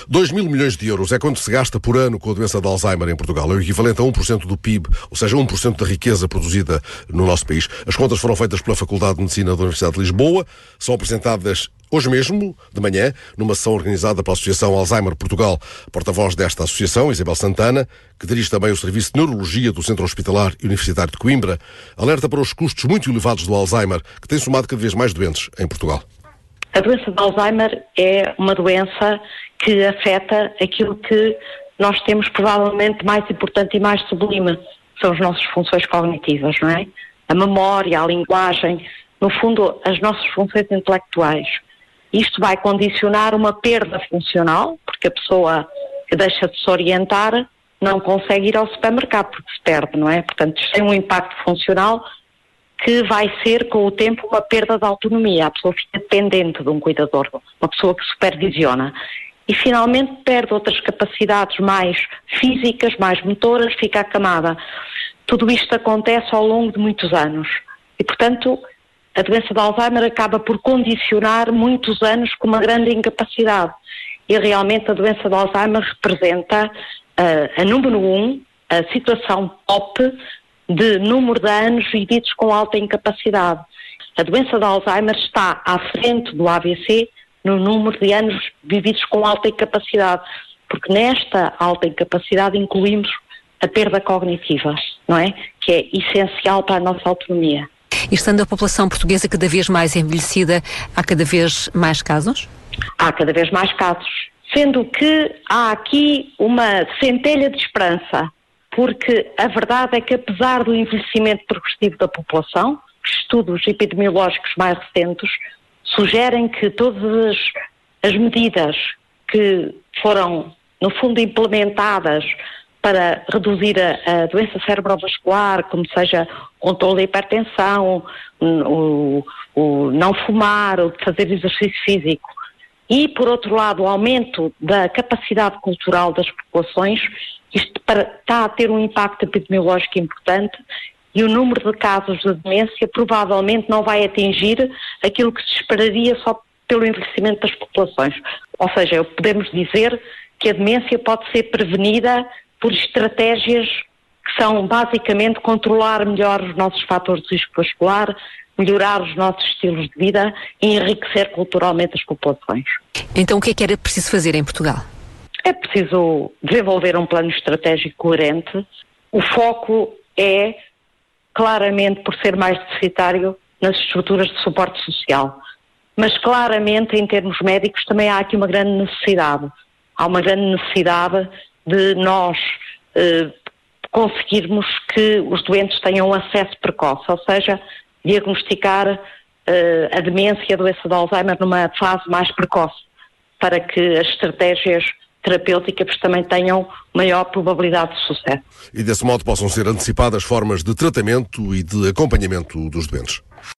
2 mil milhões de euros é quanto se gasta por ano com a doença de Alzheimer em Portugal. É o equivalente a 1% do PIB, ou seja, 1% da riqueza produzida no nosso país. As contas foram feitas pela Faculdade de Medicina da Universidade de Lisboa, são apresentadas hoje mesmo, de manhã, numa sessão organizada pela Associação Alzheimer Portugal. A porta-voz desta associação, Isabel Santana, que dirige também o Serviço de Neurologia do Centro Hospitalar e Universitário de Coimbra, alerta para os custos muito elevados do Alzheimer, que tem somado cada vez mais doentes em Portugal. A doença de Alzheimer é uma doença que afeta aquilo que nós temos provavelmente mais importante e mais sublime, são as nossas funções cognitivas, não é? A memória, a linguagem, no fundo, as nossas funções intelectuais. Isto vai condicionar uma perda funcional, porque a pessoa que deixa de se orientar não consegue ir ao supermercado porque se perde, não é? Portanto, isto tem um impacto funcional que vai ser, com o tempo, uma perda de autonomia. A pessoa fica dependente de um cuidador, uma pessoa que supervisiona. E, finalmente, perde outras capacidades mais físicas, mais motoras, fica acamada. Tudo isto acontece ao longo de muitos anos. E, portanto, a doença de Alzheimer acaba por condicionar muitos anos com uma grande incapacidade. E, realmente, a doença de Alzheimer representa, a número 1, a situação top de número de anos vividos com alta incapacidade. A doença de Alzheimer está à frente do AVC no número de anos vividos com alta incapacidade, porque nesta alta incapacidade incluímos a perda cognitiva, não é? Que é essencial para a nossa autonomia. E estando a população portuguesa cada vez mais envelhecida, há cada vez mais casos? Há cada vez mais casos, sendo que há aqui uma centelha de esperança, porque a verdade é que, apesar do envelhecimento progressivo da população, estudos epidemiológicos mais recentes sugerem que todas as medidas que foram, no fundo, implementadas para reduzir a doença cerebrovascular, como seja o controle da hipertensão, o não fumar, o fazer exercício físico, e, por outro lado, o aumento da capacidade cultural das populações, isto está a ter um impacto epidemiológico importante e o número de casos de demência provavelmente não vai atingir aquilo que se esperaria só pelo envelhecimento das populações. Ou seja, podemos dizer que a demência pode ser prevenida por estratégias que são basicamente controlar melhor os nossos fatores de risco vascular, melhorar os nossos estilos de vida e enriquecer culturalmente as populações. Então o que é que era preciso fazer em Portugal? É preciso desenvolver um plano estratégico coerente. O foco é, claramente, por ser mais deficitário, nas estruturas de suporte social. Mas, claramente, em termos médicos, também há aqui uma grande necessidade. Há uma grande necessidade de nós conseguirmos que os doentes tenham acesso precoce, ou seja, diagnosticar a demência e a doença de Alzheimer numa fase mais precoce, para que as estratégias terapêuticas também tenham maior probabilidade de sucesso. E desse modo possam ser antecipadas formas de tratamento e de acompanhamento dos doentes.